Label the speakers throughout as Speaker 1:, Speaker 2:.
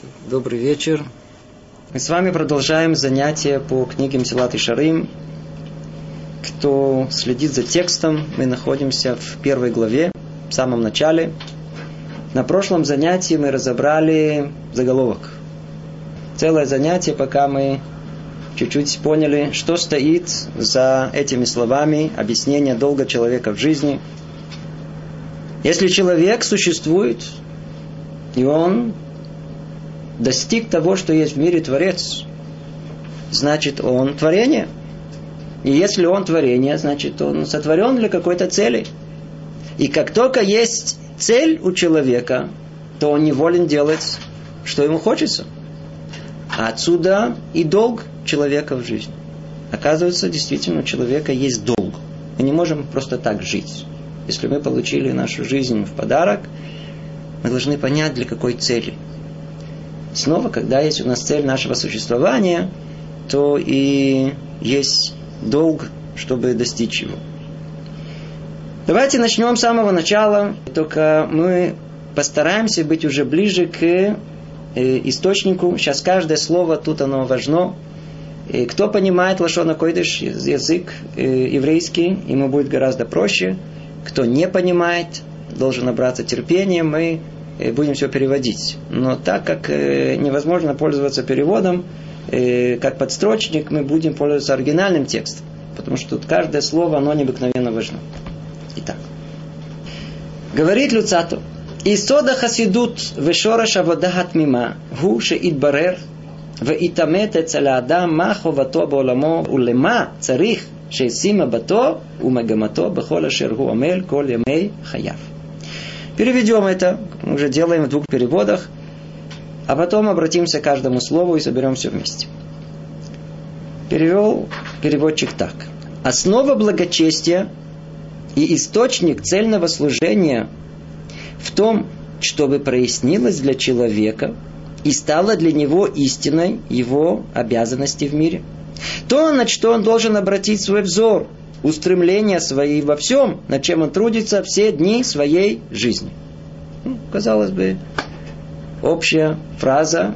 Speaker 1: Добрый вечер. Мы с вами продолжаем занятия по книге Месилат Йешарим. Кто следит за текстом, мы находимся в первой главе, в самом начале. На прошлом занятии мы разобрали заголовок. Целое занятие, пока мы чуть-чуть поняли, что стоит за этими словами объяснения долга человека в жизни. Если человек существует, и он достиг того, что есть в мире Творец, значит, он творение. И если он творение, значит, он сотворен для какой-то цели. И как только есть цель у человека, то он не волен делать, что ему хочется. А отсюда и долг человека в жизни. Оказывается, действительно, у человека есть долг. Мы не можем просто так жить. Если мы получили нашу жизнь в подарок, мы должны понять, для какой цели. Снова, когда есть у нас цель нашего существования, то и есть долг, чтобы достичь его. Давайте начнем с самого начала, только мы постараемся быть уже ближе к источнику. Сейчас каждое слово тут оно важно. И кто понимает лашон а-койдеш, язык еврейский, ему будет гораздо проще. Кто не понимает, должен набраться терпения, мы будем все переводить. Но так как невозможно пользоваться переводом, как подстрочник, мы будем пользоваться оригинальным текстом. Потому что тут каждое слово, оно необыкновенно важно. Итак. Говорит Люцату. Исода хасидут вешораш аводахат мима гу шеитбарер ואיתמת אצל האדם מה חובתו בעולמו ולמה צריך שישים מבטו ומגמתו בכל אשר הוא עמל כל ימי חייו. Переведем это, мы уже делаем в двух переводах, а потом обратимся к каждому слову и соберем все вместе. Перевел переводчик так. Основа благочестия и источник цельного служения в том, чтобы прояснилось для человека и стало для него истиной его обязанности в мире. То, на что он должен обратить свой взор, устремления свои во всем, над чем он трудится все дни своей жизни. Казалось бы, общая фраза,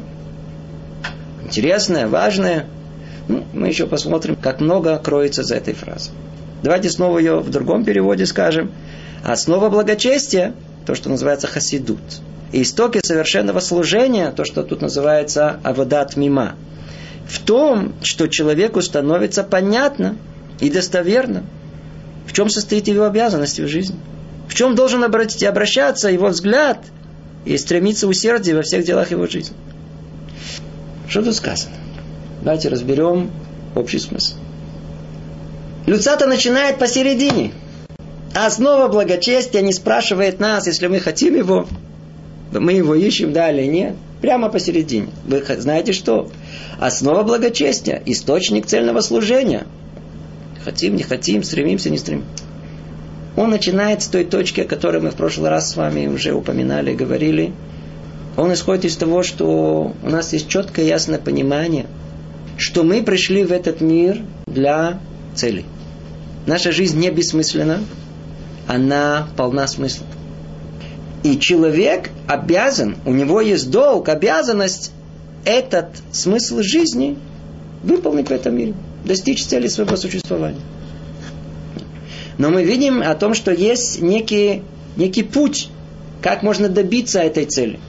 Speaker 1: интересная, важная. Мы еще посмотрим, как много кроется за этой фразой. Давайте снова ее в другом переводе скажем. Основа благочестия, то, что называется хасидут. И истоки совершенного служения, то, что тут называется аводат мима, в том, что человеку становится понятно и достоверно, в чем состоит его обязанность в жизни, в чем должен обращаться его взгляд и стремиться усердие во всех делах его жизни. Что тут сказано? Давайте разберем общий смысл. Люцата начинает посередине. Основа благочестия не спрашивает нас, если мы хотим его, мы его ищем, да или нет. Прямо посередине. Вы знаете что? Основа благочестия, источник цельного служения. Хотим, не хотим, стремимся, не стремимся. Он начинает с той точки, о которой мы в прошлый раз с вами уже упоминали, говорили. Он исходит из того, что у нас есть четкое, ясное понимание, что мы пришли в этот мир для цели. Наша жизнь не бессмысленна, она полна смысла. И человек обязан, у него есть долг, обязанность этот смысл жизни выполнить в этом мире, достичь цели своего существования. Но мы видим о том, что есть некий путь, как можно добиться этой цели.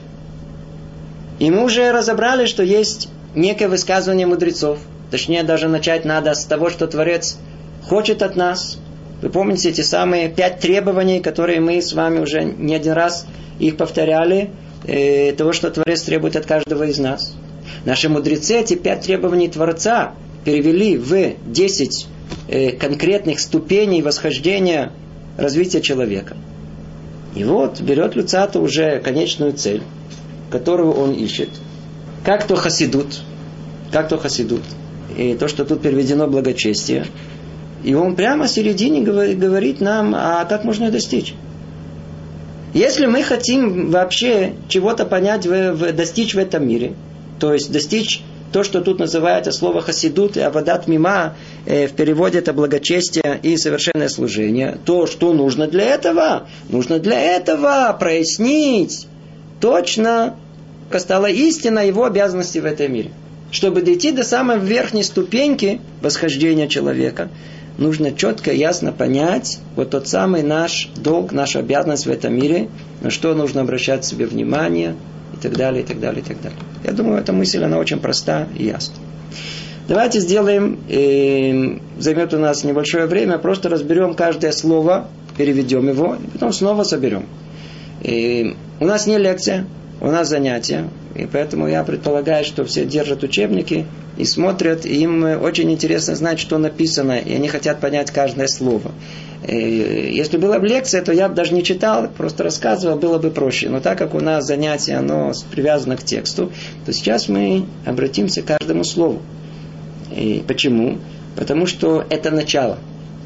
Speaker 1: И мы уже разобрали, что есть некое высказывание мудрецов. Точнее, даже начать надо с того, что Творец хочет от нас. Вы помните эти самые 5 требований, которые мы с вами уже не один раз их повторяли, того, что Творец требует от каждого из нас. Наши мудрецы эти 5 требований Творца перевели в 10 конкретных ступеней восхождения развития человека. И вот берет Люцата уже конечную цель, которую он ищет. Как то хасидут. И то, что тут переведено благочестие. И он прямо в середине говорит нам, а как можно ее достичь. Если мы хотим вообще чего-то понять, достичь в этом мире, то есть достичь то, что тут называется слово хасидут и аводат мима, в переводе это благочестие и совершенное служение, то, что нужно для этого? Нужно для этого прояснить точно стала истина его обязанности в этом мире. Чтобы дойти до самой верхней ступеньки восхождения человека, нужно четко и ясно понять вот тот самый наш долг, нашу обязанность в этом мире, на что нужно обращать себе внимание и так далее, и так далее, и так далее. Я думаю, эта мысль, она очень проста и ясна. Давайте сделаем, займет у нас небольшое время, просто разберем каждое слово, переведем его, и потом снова соберем. У нас не лекция, у нас занятия, и поэтому я предполагаю, что все держат учебники и смотрят, и им очень интересно знать, что написано, и они хотят понять каждое слово. Если была бы лекция, то я бы даже не читал, просто рассказывал, было бы проще. Но так как у нас занятие, оно привязано к тексту, то сейчас мы обратимся к каждому слову. И почему? Потому что это начало.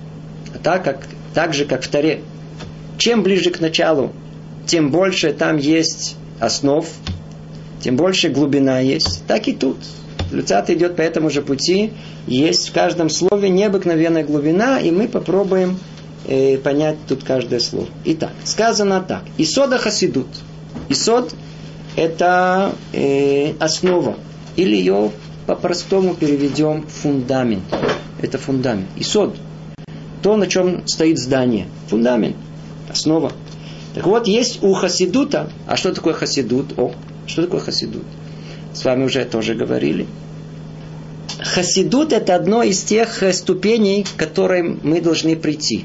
Speaker 1: Так же, как в Торе. Чем ближе к началу, тем больше там есть основ, тем больше глубина есть. Так и тут. Люцат идет по этому же пути. Есть в каждом слове необыкновенная глубина, и мы попробуем понять тут каждое слово. Итак, сказано так. Исода хасидут. Исод – это основа. Или ее по-простому переведем фундамент. Это фундамент. Исод. То, на чем стоит здание. Фундамент. Основа. Так вот, есть у хасидута. А что такое хасидут? Что такое хасидут? С вами уже тоже говорили. Хасидут – это одно из тех ступеней, к которым мы должны прийти.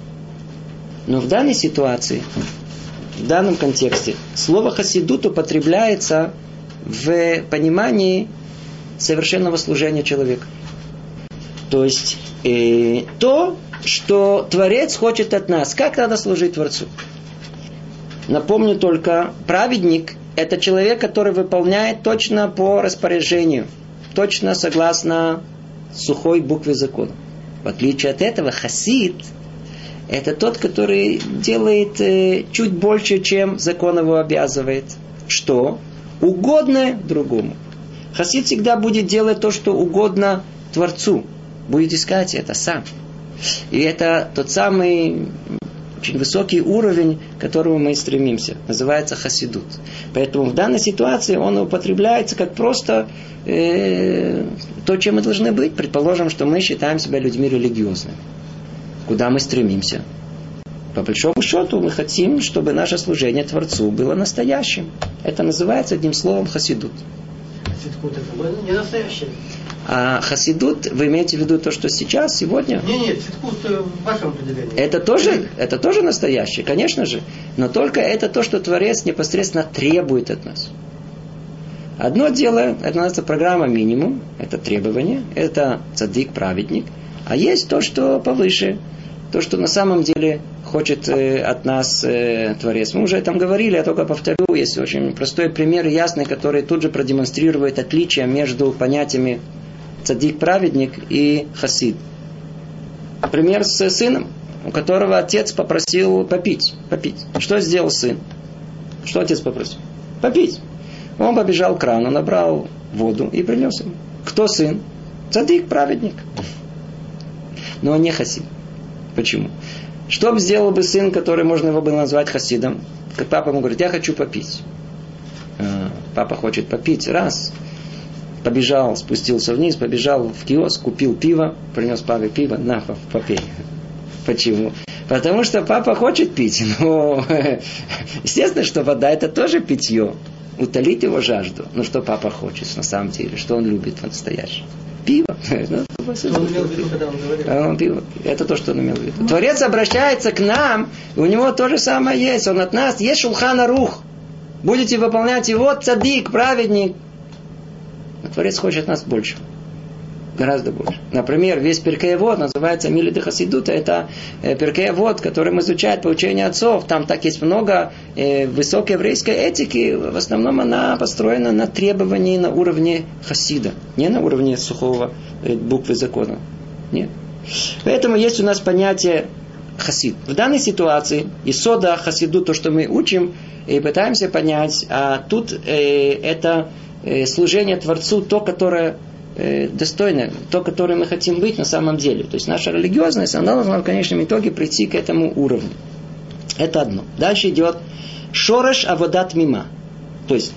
Speaker 1: Но в данной ситуации, в данном контексте, слово хасидут употребляется в понимании совершенного служения человека. То есть, то, что Творец хочет от нас. Как надо служить Творцу? Напомню только, праведник – это человек, который выполняет точно по распоряжению, точно согласно сухой букве закона. В отличие от этого, хасид – это тот, который делает чуть больше, чем закон его обязывает. Что? Угодное другому. Хасид всегда будет делать то, что угодно Творцу. Будет искать это сам. И это тот самый очень высокий уровень, к которому мы стремимся. Называется хасидут. Поэтому в данной ситуации он употребляется как просто то, чем мы должны быть. Предположим, что мы считаем себя людьми религиозными. Куда мы стремимся? По большому счету мы хотим, чтобы наше служение Творцу было настоящим. Это называется одним словом хасидут.
Speaker 2: Хасидут это не настоящее.
Speaker 1: А хасидут, вы имеете в виду то, что сейчас, сегодня?
Speaker 2: Нет, хасидут в вашем определении.
Speaker 1: Это тоже настоящее, конечно же. Но только это то, что Творец непосредственно требует от нас. Одно дело, это называется программа минимум, это требование, это цадик, праведник. А есть то, что повыше, то, что на самом деле хочет от нас Творец. Мы уже там говорили, я только повторю, есть очень простой пример, ясный, который тут же продемонстрирует отличие между понятиями цадик, праведник и хасид. Пример с сыном, у которого отец попросил попить. Что сделал сын? Что отец попросил? Попить. Он побежал к крану, набрал воду и принес ему. Кто сын? Цадик, праведник. Но он не хасид. Почему? Что бы сделал бы сын, который можно его было назвать хасидом? Как папа ему говорит, я хочу попить. Папа хочет попить. Раз. Побежал, спустился вниз, побежал в киоск, купил пиво, принес папе пиво, на, попей. Почему? Потому что папа хочет пить. Но естественно, что вода это тоже питье. Утолить его жажду. Но что папа хочет на самом деле? Что он любит по-настоящему? Пиво.
Speaker 2: Что он имел в виду, когда он говорил?
Speaker 1: Пиво. Это то, что он имел в виду. Творец обращается к нам, и у него то же самое есть. Он от нас, есть Шулхан Арух. Будете выполнять его, цадик, праведник. Но Творец хочет от нас больше. Гораздо больше. Например, весь Перкей Авот называется Милиды Хасидута. Это Перкей Авот, который изучает по учению отцов. Там так есть много высокой еврейской этики. В основном она построена на требовании на уровне хасида. Не на уровне сухого буквы закона. Нет. Поэтому есть у нас понятие хасид. В данной ситуации исода хасиду, то, что мы учим, и пытаемся понять, а тут это служение Творцу, то, которое достойное, то, которое мы хотим быть на самом деле. То есть наша религиозность, она должна в конечном итоге прийти к этому уровню. Это одно. Дальше идет шореш аводат мима. То есть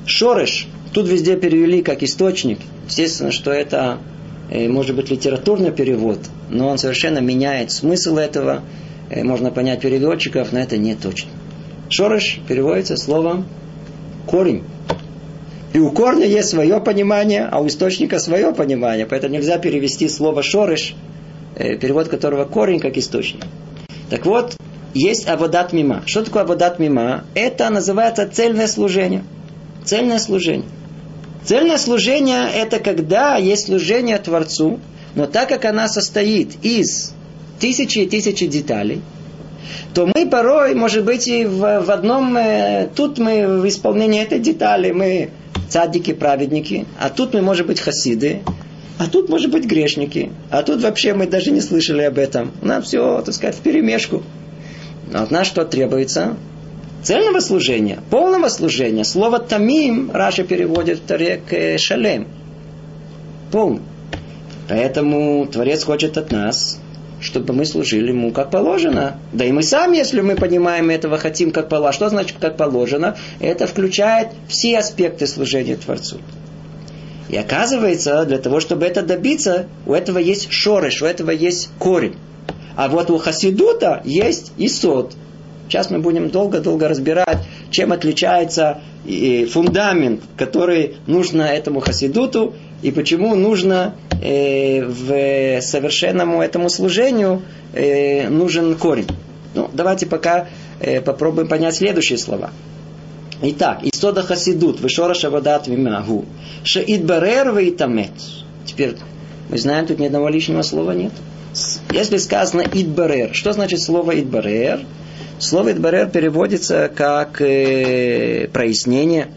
Speaker 1: Шореш. Тут везде перевели как источник. Естественно, что это может быть литературный перевод, но он совершенно меняет смысл этого. Можно понять переводчиков, но это не точно. Шореш переводится словом корень. И у корня есть свое понимание, а у источника свое понимание. Поэтому нельзя перевести слово шореш, перевод которого корень как источник. Так вот, есть аводат мима. Что такое аводат мима? Это называется цельное служение. Цельное служение. Цельное служение это когда есть служение Творцу, но так как она состоит из тысячи и тысячи деталей, то мы порой, может быть, и в одном, тут мы в исполнении этой детали, мы цадики, праведники, а тут мы, может быть, хасиды, а тут, может быть, грешники, а тут вообще мы даже не слышали об этом. Нам все, так сказать, вперемешку. Но от нас что требуется? Цельного служения, полного служения. Слово тамим Раша переводит в Торе к шалем. Полный. Поэтому Творец хочет от нас, чтобы мы служили Ему как положено. Да и мы сами, если мы понимаем этого, хотим как положено. Что значит как положено? Это включает все аспекты служения Творцу. И оказывается, для того, чтобы это добиться, у этого есть шореш, у этого есть корень. А вот у хасидута есть исод. Сейчас мы будем долго-долго разбирать, чем отличается фундамент, который нужно этому хасидуту, и почему нужно в совершенному этому служению нужен корень. Ну, давайте пока попробуем понять следующие слова. Итак, исода хасидут, вешораш аводат мимагу, шеидбарер веитамет. Теперь мы знаем, тут ни одного лишнего слова нет. Если сказано идбарер, что значит слово идбарер? Слово идбарер переводится как прояснение.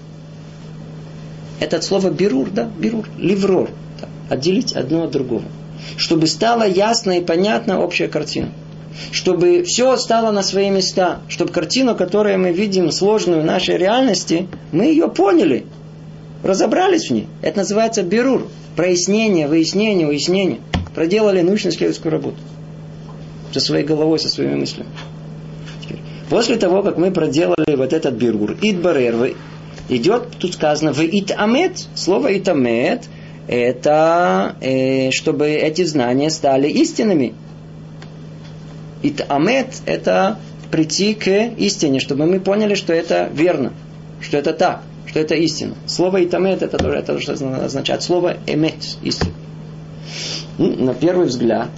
Speaker 1: Это от слова бирур, да? Бирур, ливрор. Да? Отделить одно от другого. Чтобы стала ясна и понятна общая картина. Чтобы все стало на свои места. Чтобы картину, которую мы видим сложную в нашей реальности, мы ее поняли. Разобрались в ней. Это называется бирур. Прояснение, выяснение, уяснение. Проделали научно-исследовательскую работу. Со своей головой, со своими мыслями. После того, как мы проделали вот этот бирур, идбарер, идет, тут сказано, в итамет. Слово итамет, это чтобы эти знания стали истинными. Итамет, это прийти к истине, чтобы мы поняли, что это верно, что это так, что это истина. Слово итамет, это то, что означает слово эмет, истина. На первый взгляд,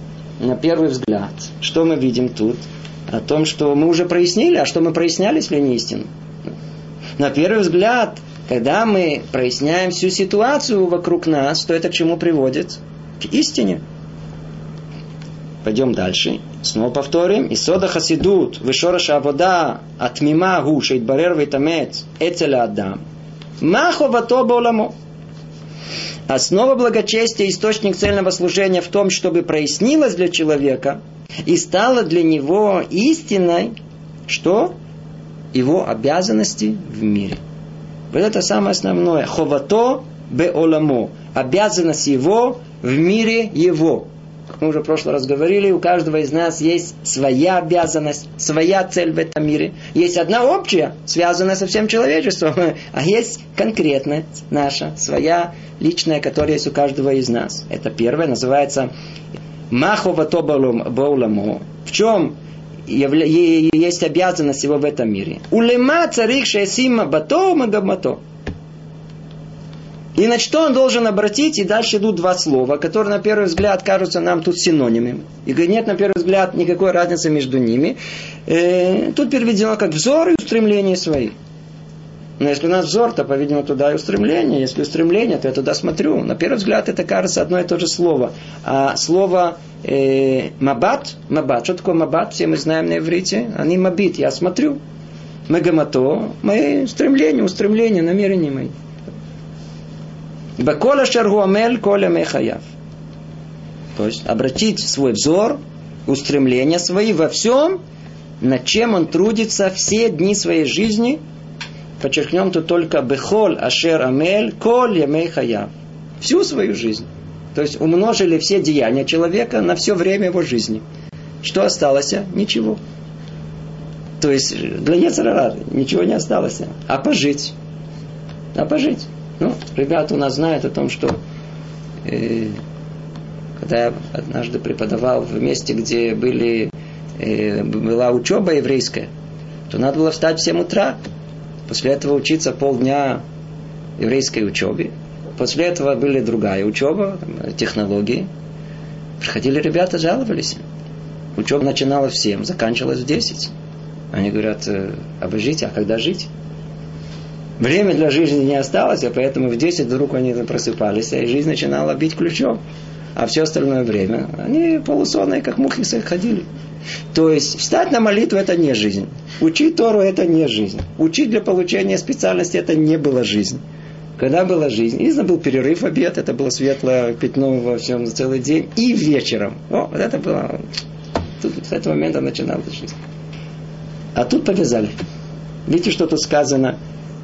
Speaker 1: что мы видим тут? О том, что мы уже прояснили, а что мы проясняли, если не истину. На первый взгляд, когда мы проясняем всю ситуацию вокруг нас, то это к чему приводит? К истине. Пойдем дальше. Снова повторим. Исода хасидут, вешораша авода, атмима гу, шеидбарер вейтамет, эцеля адам. Маховато бауламо. Основа благочестия, источник цельного служения в том, чтобы прояснилось для человека и стало для него истиной, что? Его обязанности в мире. Вот это самое основное. Ховато беоламо. Обязанность его в мире его. Как мы уже в прошлый раз говорили, у каждого из нас есть своя обязанность, своя цель в этом мире. Есть одна общая, связанная со всем человечеством, а есть конкретная наша, своя личная, которая есть у каждого из нас. Это первое, называется маховато бауламо. В чем есть обязанность его в этом мире? Улема царих шесима бато магамато. И на что он должен обратить, и дальше идут два слова, которые на первый взгляд кажутся нам тут синонимами. И нет на первый взгляд никакой разницы между ними. Тут переведено как взор и устремления свои. Но если у нас взор, то, по-видимому, туда и устремление. Если устремление, то я туда смотрю. На первый взгляд это кажется одно и то же слово. А слово мабат, что такое мабат? Все мы знаем на иврите. Они мабит, я смотрю. Мегамато, мои устремления, намерения мои. Бакола шаргуамель коля мехаяв. То есть обратить свой взор, устремления свои во всем, над чем он трудится все дни своей жизни. Подчеркнем тут только бехол ашер амель коль ямей хаяв. Всю свою жизнь. То есть умножили все деяния человека на все время его жизни. Что осталось? Ничего. То есть для Йецер Хара ничего не осталось. А пожить? а пожить. Ребята у нас знают о том, что когда я однажды преподавал в месте, где была учеба еврейская, то надо было встать в 7 утра. После этого учиться полдня еврейской учебе. После этого была другая учеба, технологии. Приходили ребята, жаловались. Учеба начиналась в 7, заканчивалась в 10. Они говорят, обожите, а когда жить? Время для жизни не осталось, а поэтому в 10 вдруг они просыпались, и жизнь начинала бить ключом. А все остальное время они полусонные, как мухи, ходили. То есть встать на молитву – это не жизнь. Учить Тору – это не жизнь. Учить для получения специальности – это не была жизнь. Когда была жизнь? Изна был перерыв, обед, это было светлое пятно во всем целый день. И вечером. Вот это было... Тут с этого момента начиналась жизнь. А тут повязали. Видите, что тут сказано?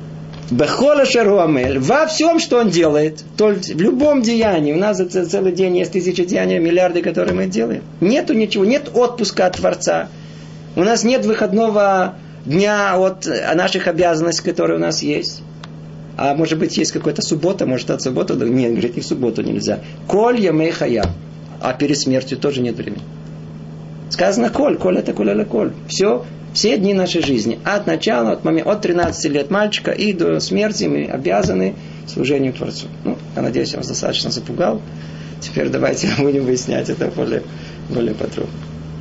Speaker 1: Бехола шаруамель. Во всем, что он делает, то в любом деянии, у нас за целый день есть 1000 деяний, миллиарды, которые мы делаем. Нету ничего, нет отпуска от Творца. У нас нет выходного дня от наших обязанностей, которые у нас есть. А может быть, есть какая-то суббота, может, от субботы? Нет, говорит, и в субботу нельзя. Коль ямей хая. А перед смертью тоже нет времени. Сказано коль это коль аля коль. Все дни нашей жизни, от начала, от 13 лет мальчика и до смерти мы обязаны служению Творцу. Я надеюсь, я вас достаточно запугал. Теперь давайте будем выяснять это более подробно.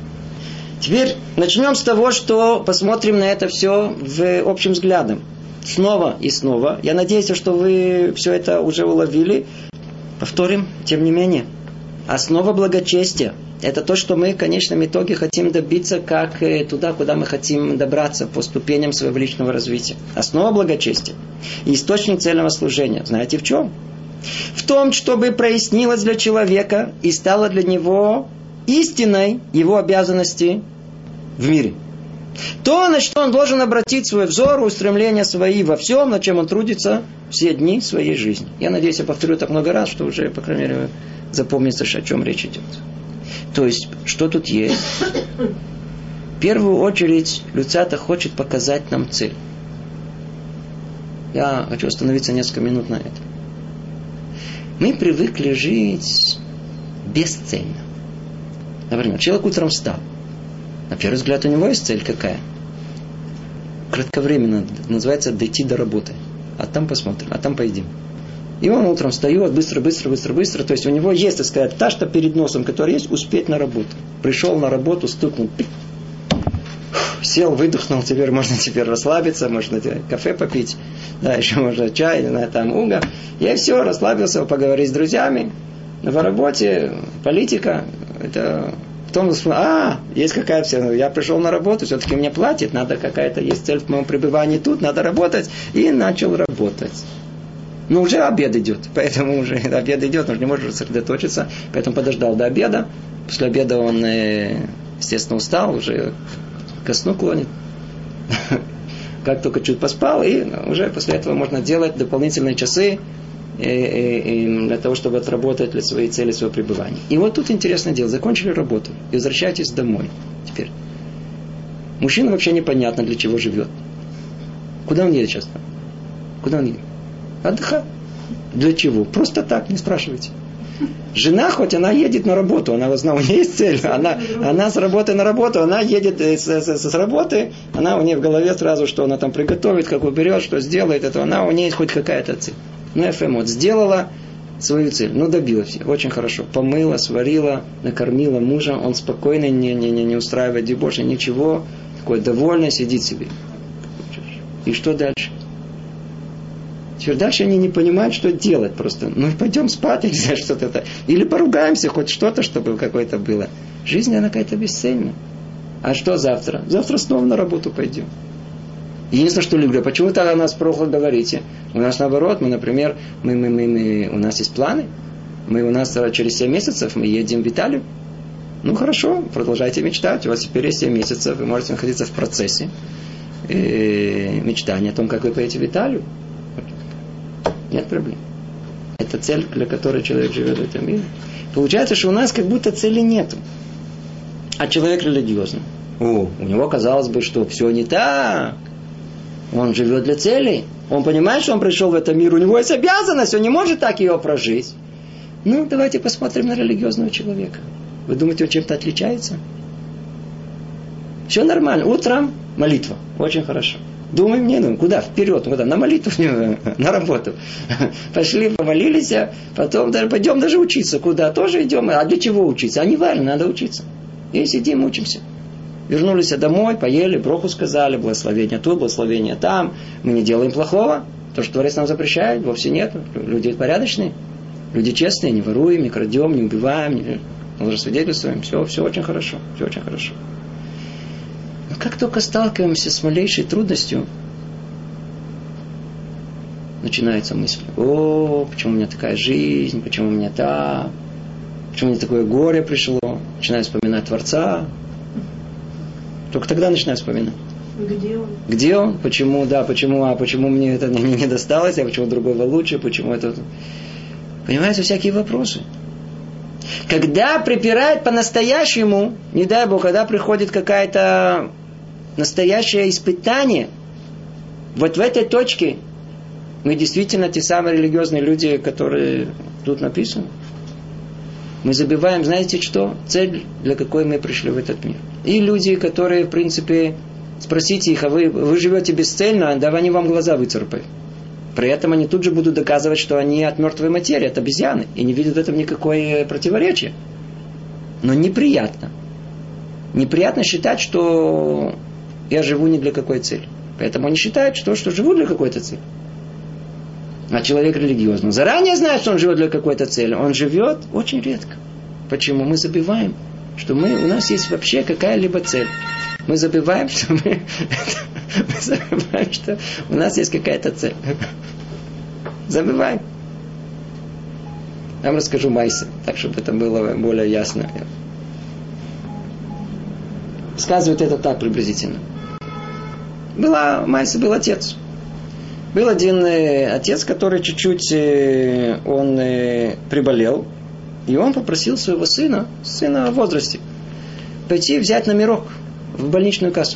Speaker 1: Теперь начнем с того, что посмотрим на это все в общем взглядом. Снова и снова. Я надеюсь, что вы все это уже уловили. Повторим, тем не менее. Основа благочестия. Это то, что мы в конечном итоге хотим добиться, как туда, куда мы хотим добраться по ступеням своего личного развития. Основа благочестия. И источник цельного служения. Знаете в чем? В том, чтобы прояснилось для человека и стало для него истиной его обязанности в мире. То, на что он должен обратить свой взор, устремления свои во всем, на чем он трудится все дни своей жизни. Я надеюсь, я повторю так много раз, что уже, по крайней мере, запомнится, о чем речь идет. То есть, что тут есть? В первую очередь, Люцата хочет показать нам цель. Я хочу остановиться несколько минут на этом. Мы привыкли жить бесцельно. Например, человек утром встал. На первый взгляд, у него есть цель какая? Кратковременно, называется дойти до работы. А там посмотрим, а там поедим. И он утром встает, быстро. То есть у него есть, так сказать, та, что перед носом, которая есть, успеть на работу. Пришел на работу, стукнул, сел, выдохнул, теперь можно расслабиться, можно кафе попить, да, еще можно чай, там уга. И все, расслабился, поговорить с друзьями. На работе, политика, это... Потом есть какая-то... Я пришел на работу, все-таки мне платят, надо какая-то... Есть цель в моем пребывании тут, надо работать. И начал работать. Но уже обед идет, поэтому уже обед идет, он же не может сосредоточиться, поэтому подождал до обеда. После обеда он, естественно, устал, уже ко сну клонит. Как только чуть поспал, и уже после этого можно делать дополнительные часы для того, чтобы отработать для своей цели, своего пребывания. И вот тут интересное дело. Закончили работу и возвращаетесь домой. Теперь. Мужчина вообще непонятно, для чего живет. Куда он едет сейчас? Куда он едет? Отдыхать. Для чего? Просто так, не спрашивайте. Жена, хоть она едет на работу, она, у нее есть цель, она с работы на работу, она едет с работы, у нее в голове сразу, что она там приготовит, как уберет, что сделает, это у нее есть хоть какая-то цель. ФМ сделала свою цель, добилась, очень хорошо, помыла, сварила, накормила мужа, он спокойно, не устраивает дебош, ничего, такой довольный, сидит себе. И что дальше? Теперь дальше они не понимают, что делать просто. Пойдем спать, или что-то. Или поругаемся, хоть что-то, чтобы какое-то было. Жизнь, она какая-то бесцельная. А что завтра? Завтра снова на работу пойдем. Единственное, что люблю, почему так о нас плохо говорите? У нас наоборот, мы, например, у нас есть планы. У нас через 7 месяцев мы едем в Италию. Хорошо, продолжайте мечтать. У вас теперь есть 7 месяцев, вы можете находиться в процессе мечтания о том, как вы поедете в Италию. Нет проблем. Это цель, для которой человек живет в этом мире. Получается, что у нас как будто цели нету. А человек религиозный. У него казалось бы, что все не так. Он живет для цели. Он понимает, что он пришел в этот мир. У него есть обязанность, он не может так ее прожить. Ну, давайте посмотрим на религиозного человека. Вы думаете, он чем-то отличается? Все нормально. Утром молитва. Очень хорошо. Думаем, не думаем. Куда? Вперед. Куда? На молитву, на работу. Пошли, помолились, потом пойдем даже учиться. Куда? Тоже идем. А для чего учиться? А не важно, надо учиться. И сидим, учимся. Вернулись домой, поели, броху сказали, благословение тут, благословение там. Мы не делаем плохого. То, что Творец нам запрещает, вовсе нет. Люди порядочные. Люди честные, не воруем, не крадем, не убиваем, не лжесвидетельствуем. Все очень хорошо. Все очень хорошо. Но как только сталкиваемся с малейшей трудностью, начинается мысль: о, почему у меня такая жизнь, почему у меня так, почему мне такое горе пришло. Начинаю вспоминать Творца. Только тогда начинаю вспоминать.
Speaker 2: Где он?
Speaker 1: Где он? Почему, да, почему мне это не досталось, а почему другого лучше, почему это... Понимаете, всякие вопросы. Когда припирает по-настоящему, не дай Бог, когда приходит какое-то настоящее испытание, вот в этой точке мы действительно те самые религиозные люди, которые тут написаны. Мы забываем, знаете что? Цель, для какой мы пришли в этот мир. И люди, которые, в принципе, спросите их: а вы живете бесцельно, да они вам глаза выцарапают. При этом они тут же будут доказывать, что они от мертвой материи, от обезьяны, и не видят в этом никакое противоречия. Но неприятно. Неприятно считать, что я живу не для какой цели. Поэтому они считают, что живу для какой-то цели. А человек религиозный заранее знает, что он живет для какой-то цели. Он живет очень редко. Почему? Мы забываем, что у нас есть вообще какая-либо цель. Мы забываем, что у нас есть какая-то цель. Забываем. Я вам расскажу майсе, так, чтобы это было более ясно. Сказывает это так приблизительно. Майсе был отец. Был один отец, который чуть-чуть он приболел, и он попросил своего сына в возрасте, пойти взять номерок в больничную кассу.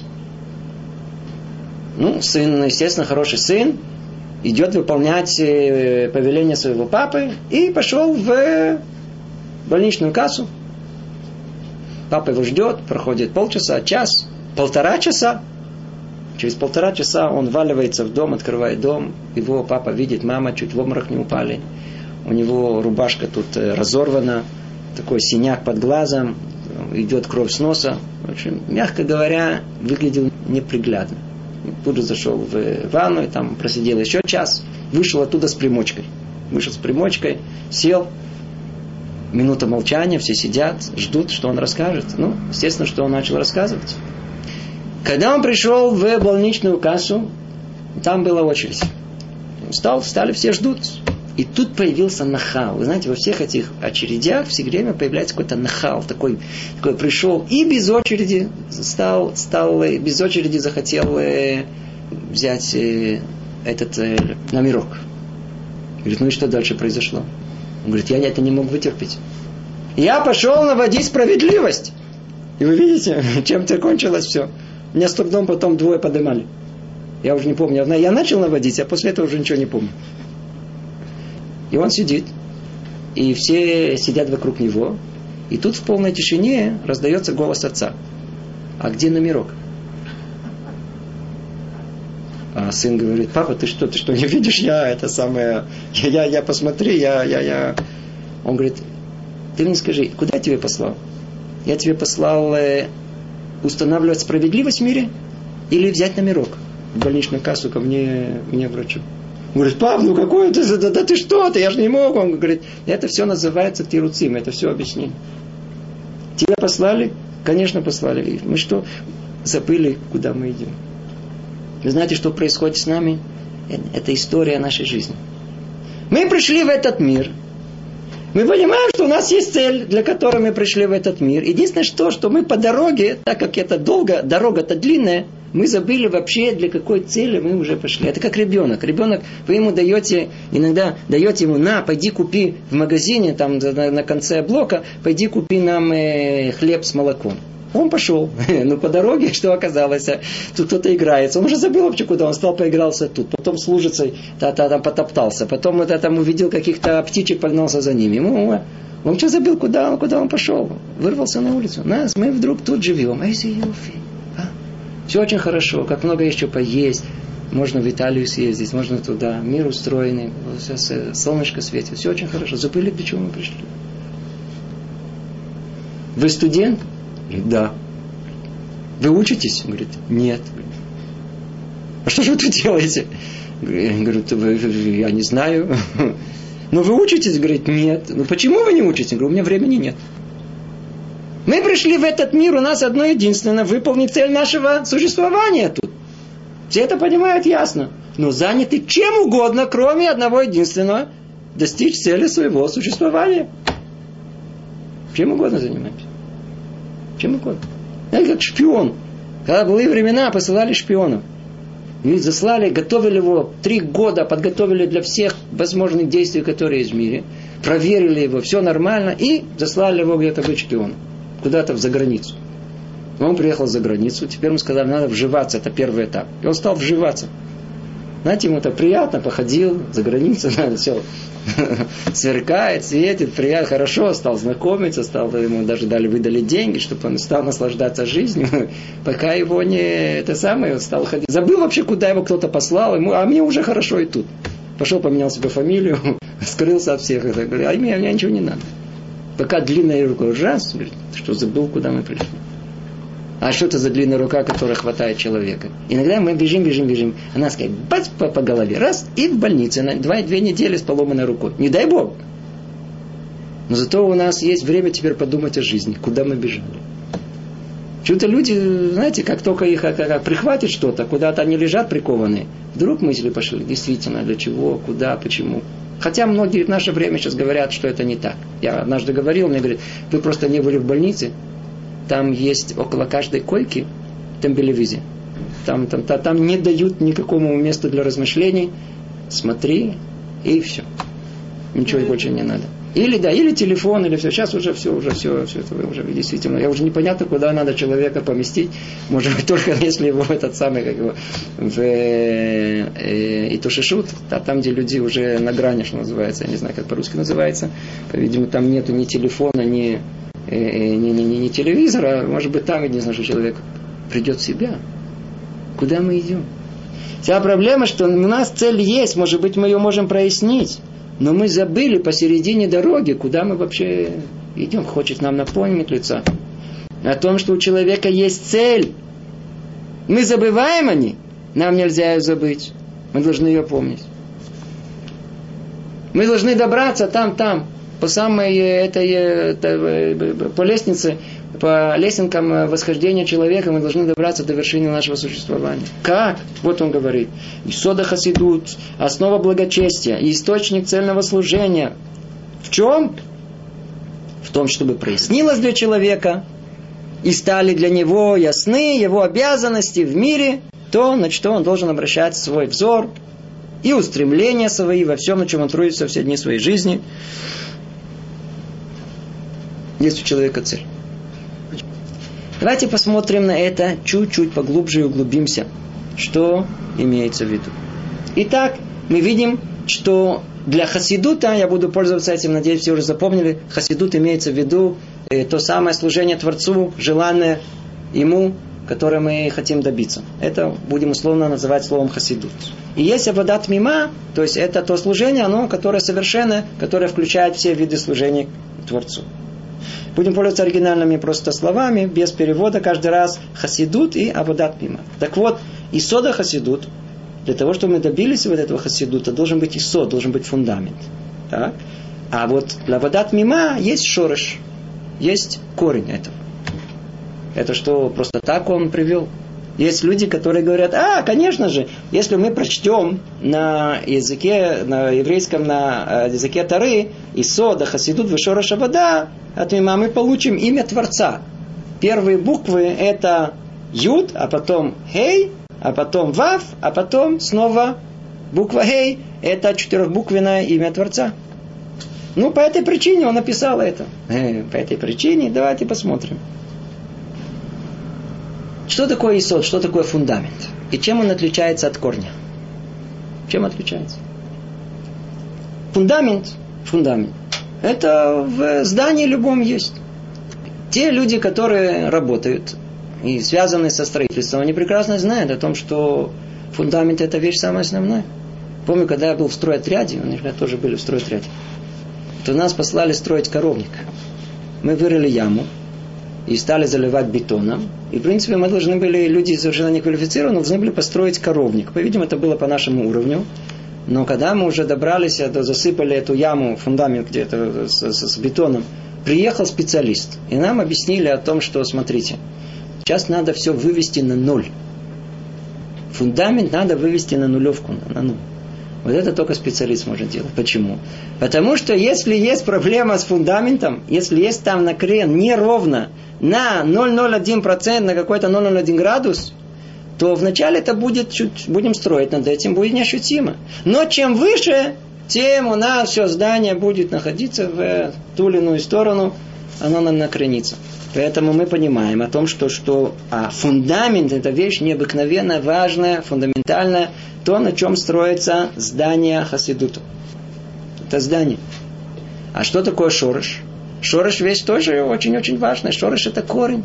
Speaker 1: Сын, естественно, хороший сын, идет выполнять повеление своего папы и пошел в больничную кассу. Папа его ждет, проходит полчаса, час, 1,5 часа. Через 1,5 часа он вваливается в дом, открывает дом. Его папа видит, мама чуть в обморок не упали. У него рубашка тут разорвана, такой синяк под глазом, идет кровь с носа. В общем, мягко говоря, выглядел неприглядно. Тут же зашел в ванну, там просидел еще час, вышел оттуда с примочкой. Вышел с примочкой, сел. Минута молчания, все сидят, ждут, что он расскажет. Естественно, что он начал рассказывать. Когда он пришел в больничную кассу, там была очередь. Встали, все ждут. И тут появился нахал. Вы знаете, во всех этих очередях все время появляется какой-то нахал. Такой пришел и без очереди без очереди захотел взять этот номерок. Говорит, и что дальше произошло? Он говорит, я это не мог вытерпеть. Я пошел наводить справедливость. И вы видите, чем это кончилось все. Меня с трудом потом 2 поднимали. Я уже не помню. Я начал наводить, а после этого уже ничего не помню. И он сидит. И все сидят вокруг него. И тут в полной тишине раздается голос отца. А где номерок? А сын говорит, папа, ты что не видишь? Я посмотри, Он говорит, ты мне скажи, куда я тебя послал? Я тебе послал устанавливать справедливость в мире или взять номерок в больничную кассу ко мне врачу. Он говорит, пап, какой ты, да ты что ты, я же не мог. Он говорит, это все называется тируцим, это все объяснение. Тебя послали? Конечно, послали. Мы что, забыли, куда мы идем? Вы знаете, что происходит с нами? Это история нашей жизни. Мы пришли в этот мир. Мы понимаем, что у нас есть цель, для которой мы пришли в этот мир. Единственное, что мы по дороге, так как это долго, дорога-то длинная, мы забыли вообще, для какой цели мы уже пошли. Это как ребенок. Ребенок, вы ему иногда даете ему, пойди купи в магазине, там на конце блока, пойди купи нам хлеб с молоком. Он пошел. Но по дороге, что оказалось, тут кто-то играется. Он уже забыл вообще, куда он стал, поигрался тут. Потом с лужицей там потоптался. Потом там увидел каких-то птичек, погнался за ними. Он что забыл, куда он пошел? Вырвался на улицу. Мы вдруг тут живем. Все очень хорошо, как много еще поесть. Можно в Италию съездить, можно туда. Мир устроенный, сейчас солнышко светит. Все очень хорошо. Забыли, для чего мы пришли. Вы студент? Да. Вы учитесь? Он говорит, нет. А что же вы тут делаете? Говорит, я не знаю. Но вы учитесь? Говорит, нет. Ну почему вы не учитесь? Говорю, у меня времени нет. Мы пришли в этот мир, у нас одно единственное, выполнить цель нашего существования тут. Все это понимают ясно. Но заняты чем угодно, кроме одного единственного, достичь цели своего существования. Чем угодно занимаемся. Чем угодно. Это как шпион. Когда были времена, посылали шпионов. И заслали, готовили его 3 года, подготовили для всех возможных действий, которые есть в мире. Проверили его, все нормально. И заслали его где-то быть шпионом. Куда-то в заграницу. Он приехал за границу, теперь ему сказали, надо вживаться, это первый этап. И он стал вживаться. Знаете, ему так приятно, походил за границу, все сверкает, светит, приятно, хорошо, стал знакомиться, ему даже выдали деньги, чтобы он стал наслаждаться жизнью, пока его он стал ходить. Забыл вообще, куда его кто-то послал, а мне уже хорошо и тут. Пошел, поменял себе фамилию, скрылся от всех, говорит, а мне ничего не надо. Пока длинная рука, ужас, говорит, что забыл, куда мы пришли. А что это за длинная рука, которая хватает человека? Иногда мы бежим. Она сказать, бац, по голове, раз, и в больнице на 2 недели с поломанной рукой. Не дай Бог. Но зато у нас есть время теперь подумать о жизни, куда мы бежали. Что-то люди, знаете, как только их как прихватит что-то, куда-то они лежат прикованные, вдруг мысли пошли, действительно, для чего, куда, почему. Хотя многие в наше время сейчас говорят, что это не так. Я однажды говорил, мне говорят, вы просто не были в больнице, там есть около каждой койки тембелевизия. Там не дают никакому месту для размышлений. Смотри, и все. Ничего больше не надо. Или телефон, или все. Сейчас уже все это уже действительно. Я уже непонятно, куда надо человека поместить. Может быть, только если его и тушишут, там, где люди уже на грани, что называется, я не знаю, как по-русски называется. По-видимому, там нету ни телефона, ни телевизора, может быть, там, я не знаю, что человек придет в себя. Куда мы идем? Вся проблема, что у нас цель есть, может быть, мы ее можем прояснить, но мы забыли посередине дороги, куда мы вообще идем. Хочет нам напомнить лица о том, что у человека есть цель. Мы забываем о ней, нам нельзя ее забыть. Мы должны ее помнить. Мы должны добраться там, по самой по лестнице, по лесенкам восхождения человека мы должны добраться до вершины нашего существования. Как? Вот он говорит. Исода хасидут, основа благочестия, источник цельного служения. В чем? В том, чтобы прояснилось для человека и стали для него ясны его обязанности в мире, то, на что он должен обращать свой взор и устремления свои во всем, на чем он трудится все дни своей жизни. Есть у человека цель. Давайте посмотрим на это чуть-чуть поглубже и углубимся. Что имеется в виду? Итак, мы видим, что для хасидута, я буду пользоваться этим, надеюсь, все уже запомнили, хасидут имеется в виду то самое служение Творцу, желанное Ему, которое мы хотим добиться. Это будем условно называть словом хасидут. И есть аводат мима, то есть это то служение, которое совершенное, которое включает все виды служений Творцу. Будем пользоваться оригинальными просто словами, без перевода каждый раз. Хасидут и аводат мима. Так вот, исода хасидут, для того, чтобы мы добились вот этого хасидута, должен быть исод, должен быть фундамент. Так? А вот для аводат мима есть шореш, есть корень этого. Это что, просто так он привел? Есть люди, которые говорят, конечно же, если мы прочтем на еврейском, на языке Торы, исода, хасидут, вешореш авода, от мима мы получим имя Творца. Первые буквы это Юд, а потом Хей, а потом Вав, а потом снова буква Хей. Это 4-буквенное имя Творца. По этой причине он написал это. По этой причине, давайте посмотрим. Что такое исод, что такое фундамент? И чем он отличается от корня? Чем отличается? Фундамент. Это в здании любом есть. Те люди, которые работают и связаны со строительством, они прекрасно знают о том, что фундамент это вещь самая основная. Помню, когда я был в стройотряде, они тоже были в стройотряде, то нас послали строить коровник. Мы вырыли яму и стали заливать бетоном. И, в принципе, мы должны были, люди совершенно неквалифицированные, должны были построить коровник. По-видимому, это было по нашему уровню. Но когда мы уже добрались, засыпали эту яму, фундамент где-то с бетоном, приехал специалист. И нам объяснили о том, что, смотрите, сейчас надо все вывести на ноль. Фундамент надо вывести на нулевку, на ноль. Вот это только специалист может делать. Почему? Потому что если есть проблема с фундаментом, если есть там накрен неровно на 0,01%, на какой-то 0,01 градус, то вначале это будет будем строить над этим, будет неощутимо. Но чем выше, тем у нас все здание будет находиться в ту или иную сторону, оно накренится. Поэтому мы понимаем о том, что фундамент это вещь необыкновенно важная, фундаментальная, то, на чем строится здание хасидута. Это здание. А что такое шореш? Шореш вещь тоже очень-очень важная. Шореш это корень.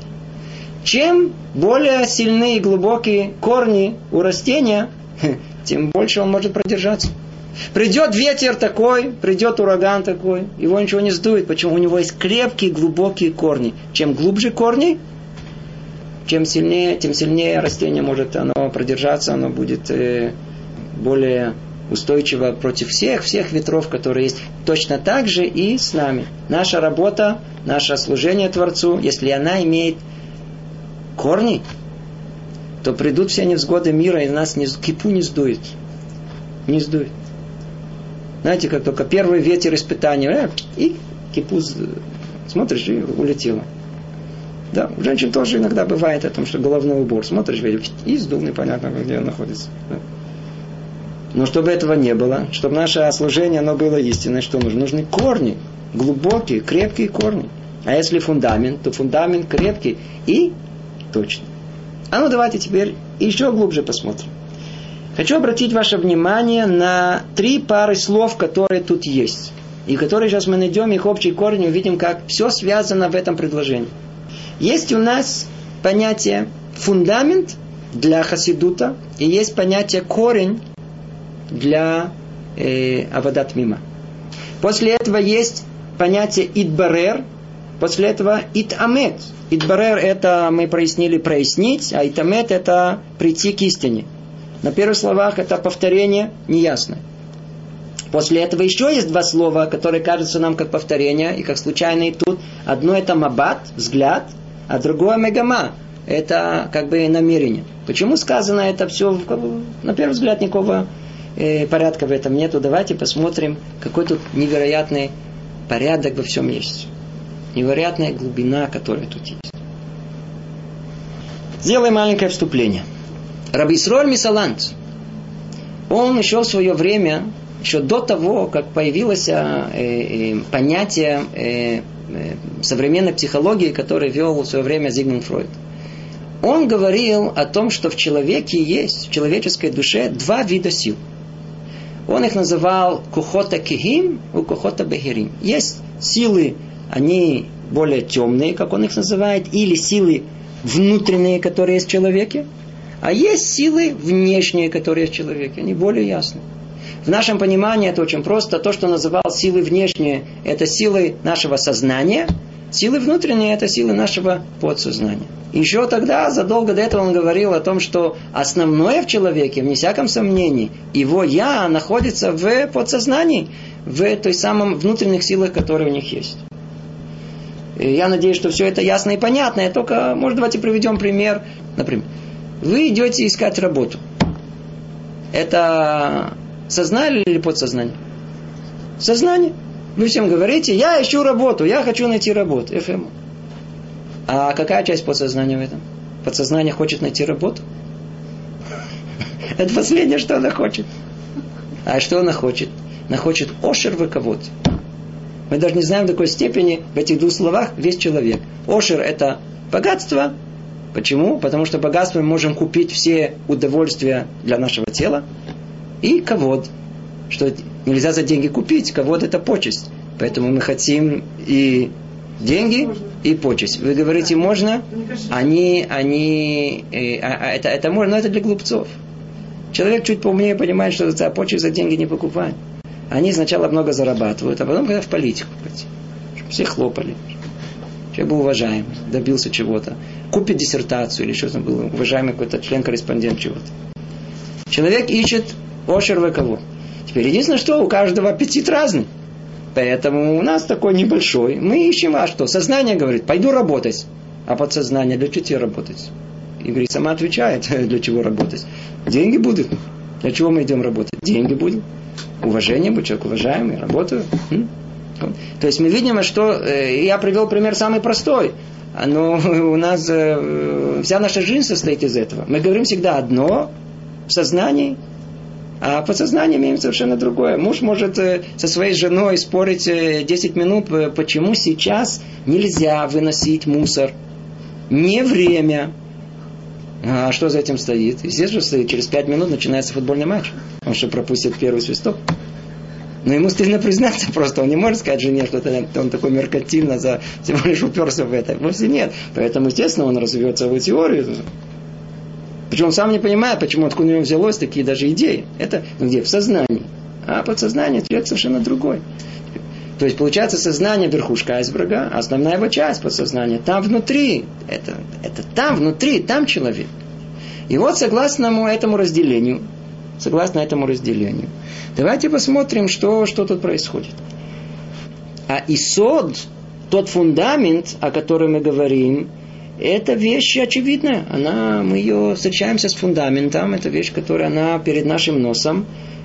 Speaker 1: Чем более сильные и глубокие корни у растения, тем больше он может продержаться. Придет ветер такой, придет ураган такой, его ничего не сдует. Почему? У него есть крепкие, глубокие корни. Чем глубже корни, тем сильнее растение может оно продержаться, оно будет более устойчиво против всех ветров, которые есть. Точно так же и с нами. Наша работа, наше служение Творцу, если она имеет корни, то придут все невзгоды мира, и нас кипу не сдует. Не сдует. Знаете, как только первый ветер испытания, и кипу смотришь, и улетело. Да, у женщин тоже иногда бывает о том, что головной убор. Смотришь, и сдул, непонятно, где он находится. Да. Но чтобы этого не было, чтобы наше служение оно было истинное, что нужно? Нужны корни, глубокие, крепкие корни. А если фундамент, то фундамент крепкий и точный. А ну давайте теперь еще глубже посмотрим. Хочу обратить ваше внимание на 3 пары слов, которые тут есть. И которые сейчас мы найдем их общий корень и увидим, как все связано в этом предложении. Есть у нас понятие фундамент для хасидута, и есть понятие корень для авадат мима. После этого есть понятие идбарер, после этого итамет. Идбарер это мы прояснили прояснить, а итамет это прийти к истине. На первых словах это повторение неясное. После этого еще есть 2 слова, которые кажутся нам как повторение и как случайные тут. Одно это мабат, взгляд, а другое мегама, это как бы намерение. Почему сказано это все? На первый взгляд никакого порядка в этом нету. Давайте посмотрим, какой тут невероятный порядок во всем есть. Невероятная глубина, которая тут есть. Сделаем маленькое вступление. Раби Исроэль Мисалант, он еще в свое время, еще до того, как появилось понятие современной психологии, которое вел в свое время Зигмунд Фройд, он говорил о том, что в человеке есть, в человеческой душе 2 вида сил. Он их называл кухота кихим и кухота бехирим. Есть силы, они более темные, как он их называет, или силы внутренние, которые есть в человеке, а есть силы внешние, которые есть в человеке. Они более ясны. В нашем понимании это очень просто. То, что называл силы внешние, это силы нашего сознания. Силы внутренние, это силы нашего подсознания. И еще тогда, задолго до этого он говорил о том, что основное в человеке, вне всяком сомнении, его «я» находится в подсознании, в той самом внутренних силах, которые у них есть. И я надеюсь, что все это ясно и понятно. Только, может, давайте приведем пример. Например, вы идете искать работу. Это сознание или подсознание? Сознание. Вы всем говорите, я ищу работу, я хочу найти работу. ФМ. А какая часть подсознания в этом? Подсознание хочет найти работу? Это последнее, что она хочет. А что она хочет? Она хочет ошер вековод. Мы даже не знаем, в какой степени в этих 2 словах весь человек. Ошер это богатство, Почему? Потому что богатством мы можем купить все удовольствия для нашего тела и кавод. Что нельзя за деньги купить. Кавод – это почесть. Поэтому мы хотим и деньги, и почесть. Вы говорите, можно? Это можно, но это для глупцов. Человек чуть поумнее понимает, что за почесть за деньги не покупает. Они сначала много зарабатывают, а потом когда в политику пойти. Чтобы все хлопали. Человек был уважаемый, добился чего-то. Купит диссертацию или что-то было. Уважаемый какой-то член-корреспондент чего-то. Человек ищет ошер веково. Теперь единственное, что у каждого аппетит разный. Поэтому у нас такой небольшой. Мы ищем, а что? Сознание говорит, пойду работать. А подсознание, для чего тебе работать? И говорит, сама отвечает, для чего работать. Деньги будут. Для чего мы идем работать? Деньги будут. Уважение будет, человек уважаемый, работаю. То есть мы видим, что я привел пример самый простой. Но у нас вся наша жизнь состоит из этого. Мы говорим всегда одно в сознании, а подсознание имеет совершенно другое. Муж может со своей женой спорить 10 минут, почему сейчас нельзя выносить мусор. Не время. А что за этим стоит? Естественно, стоит. Через 5 минут начинается футбольный матч. Он что, пропустит первый свисток? Но ему стыдно признаться просто. Он не может сказать жене, что он такой меркантильно всего лишь уперся в это. Вовсе нет. Поэтому, естественно, он развивает свою теорию. Причем он сам не понимает, почему откуда у него взялось такие даже идеи. Это где? В сознании. А подсознание человек совершенно другой. То есть, получается, сознание верхушка айсберга, а основная его часть подсознания там внутри. Это там внутри, там человек. И вот согласно этому разделению, давайте посмотрим, что тут происходит. А исод, тот фундамент, о котором мы говорим, это вещь очевидная. Мы ее встречаемся с фундаментом. Это вещь, которая она перед нашим носом.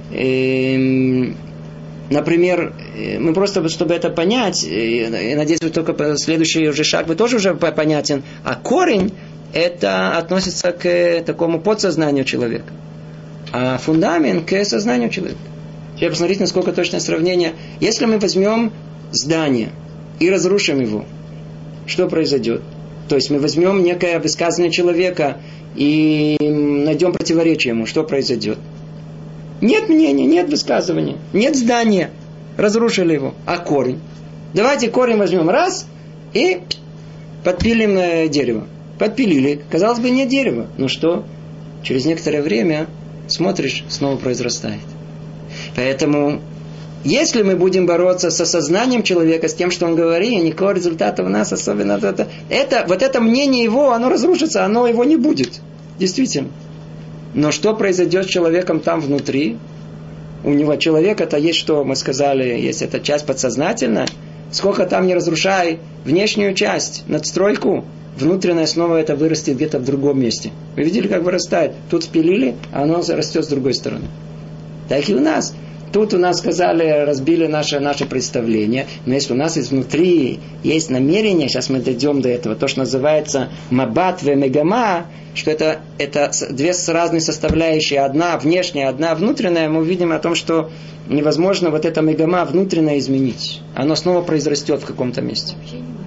Speaker 1: Например, мы просто, чтобы это понять, я надеюсь, вы только следующий уже шаг, вы тоже уже понятен. А корень, это относится к такому подсознанию человека. А фундамент к сознанию человека. Сейчас посмотрите, насколько точное сравнение. Если мы возьмем здание и разрушим его, что произойдет? То есть мы возьмем некое высказывание человека и найдем противоречие ему, что произойдет? Нет мнения, нет высказывания, нет здания. Разрушили его. А корень? Давайте корень возьмем раз и подпилим дерево. Подпилили. Казалось бы, нет дерева. Ну что? Через некоторое время смотришь, снова произрастает. Поэтому, если мы будем бороться со сознанием человека, с тем, что он говорит, никакого результата у нас особенно... Вот это мнение его, оно разрушится, оно его не будет. Действительно. Но что произойдет с человеком там внутри? У него человека-то есть, что мы сказали, есть эта часть подсознательная. Сколько там не разрушай внешнюю часть, надстройку, внутренняя снова это вырастет где-то в другом месте. Вы видели, как вырастает? Тут спилили, а оно растет с другой стороны. Так и у нас. Тут у нас сказали, разбили наше представление. Но если у нас изнутри есть намерение, сейчас мы дойдем до этого, то, что называется мабат ве мегама, что это две разные составляющие, одна внешняя, одна внутренняя, мы увидим о том, что невозможно вот это мегама внутреннее изменить. Оно снова произрастет в каком-то месте.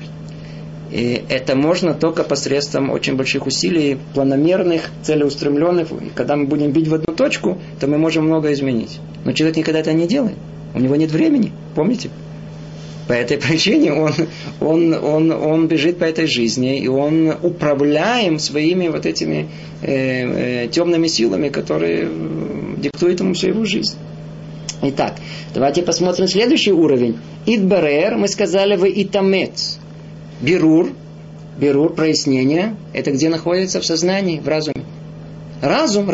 Speaker 1: И это можно только посредством очень больших усилий, планомерных, целеустремленных. И когда мы будем бить в одну точку, то мы можем многое изменить. Но человек никогда это не делает. У него нет времени, помните? По этой причине он бежит по этой жизни, и он управляем своими вот этими темными силами, которые диктуют ему всю его жизнь. Итак, давайте посмотрим следующий уровень. Идбарер, мы сказали, вы итамет. Бирур, прояснение, это где находится? В сознании, в разуме. Разум.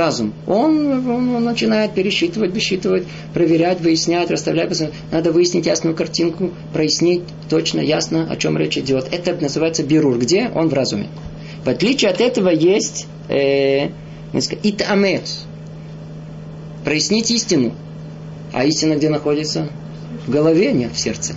Speaker 1: Он начинает пересчитывать, высчитывать, проверять, выяснять, расставлять. Надо выяснить ясную картинку, прояснить точно, ясно, о чем речь идет. Это называется бирур. Где? Он в разуме. В отличие от этого есть итамет. Прояснить истину. А истина где находится? В голове, нет, в сердце.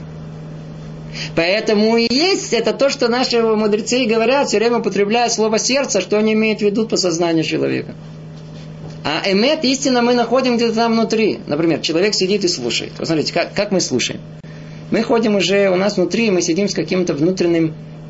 Speaker 1: Поэтому и есть это то, что наши мудрецы говорят, все время употребляя слово сердце, что они имеют в виду по сознанию человека. А эмет, истина, мы находим где-то там внутри. Например, человек сидит и слушает. Посмотрите, как мы слушаем. Мы ходим уже, у нас внутри, мы сидим с каким-то внутренним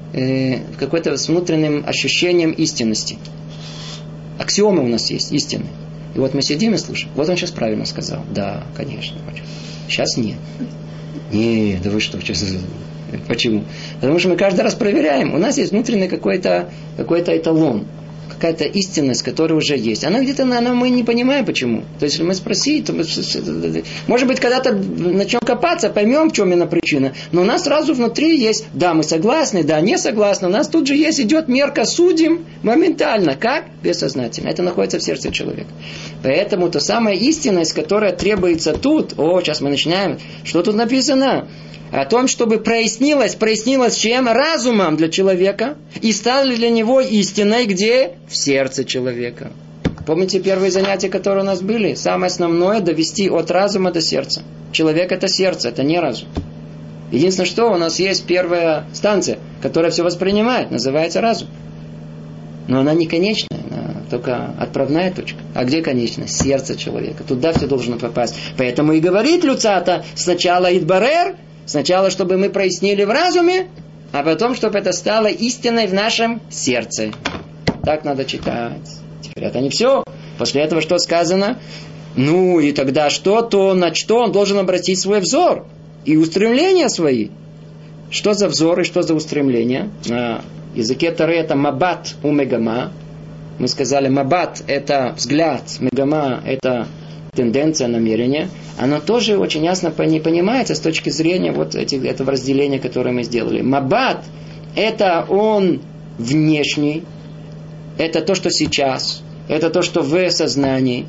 Speaker 1: с внутренним ощущением истинности. Аксиомы у нас есть, истины. И вот мы сидим и слушаем. Вот он сейчас правильно сказал. Да, конечно. Сейчас нет. Не, да вы что, почему? Потому что мы каждый раз проверяем. У нас есть внутренний какой-то эталон. Какая-то истинность, которая уже есть. Она где-то, мы не понимаем, почему. То есть, если мы спросим, то может быть, когда-то начнем копаться, поймем, в чем именно причина. Но у нас сразу внутри есть, да, мы согласны, да, не согласны. У нас тут же есть, идет мерка, судим моментально. Как? Бессознательно. Это находится в сердце человека. Поэтому та самая истинность, которая требуется тут, сейчас мы начинаем, что тут написано? О том, чтобы прояснилось чем? Разумом для человека. И стало для него истиной где? В сердце человека. Помните первые занятия, которые у нас были? Самое основное довести от разума до сердца. Человек это сердце, это не разум. Единственное, что у нас есть первая станция, которая все воспринимает, называется разум. Но она не конечная, она только отправная точка. А где конечная? Сердце человека. Туда все должно попасть. Поэтому и говорит Люцата сначала идбарер, сначала, чтобы мы прояснили в разуме, а потом, чтобы это стало истиной в нашем сердце. Так надо читать. Теперь это не все. После этого что сказано? И тогда на что он должен обратить свой взор? И устремления свои. Что за взор и что за устремления? На языке Торы это мабат у мегама. Мы сказали, мабат это взгляд, мегама это тенденция, намерение. Оно тоже очень ясно не понимается с точки зрения этого разделения, которое мы сделали. Мабат это он внешний, это то, что сейчас, это то, что в сознании,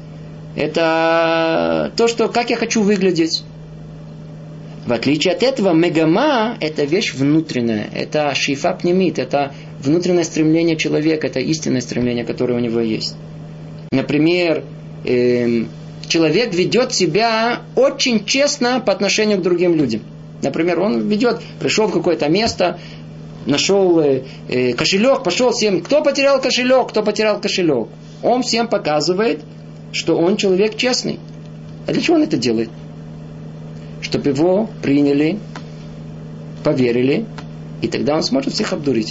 Speaker 1: это то, что как я хочу выглядеть. В отличие от этого, мегама – это вещь внутренняя, это шифа пнемит, это внутреннее стремление человека, это истинное стремление, которое у него есть. Например, человек ведет себя очень честно по отношению к другим людям. Например, он пришел в какое-то место, нашел кошелек, пошел всем, кто потерял кошелек. Он всем показывает, что он человек честный. А для чего он это делает? Чтобы его приняли, поверили, и тогда он сможет всех обдурить.